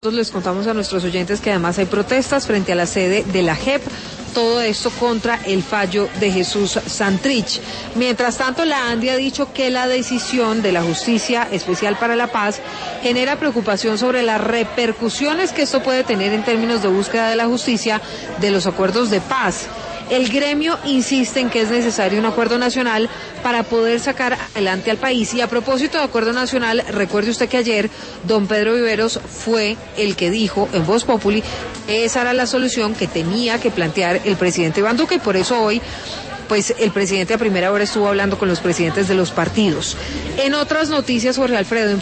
Les contamos a nuestros oyentes que además hay protestas frente a la sede de la JEP, todo esto contra el fallo de Jesús Santrich. Mientras tanto, la ANDI ha dicho que la decisión de la Justicia Especial para la Paz genera preocupación sobre las repercusiones que esto puede tener en términos de búsqueda de la justicia de los acuerdos de paz. El gremio insiste en que es necesario un acuerdo nacional para poder sacar adelante al país. Y a propósito de acuerdo nacional, recuerde usted que ayer don Pedro Viveros fue el que dijo en Voz Populi que esa era la solución que tenía que plantear el presidente Iván Duque, y por eso hoy pues el presidente a primera hora estuvo hablando con los presidentes de los partidos. En otras noticias, Jorge Alfredo,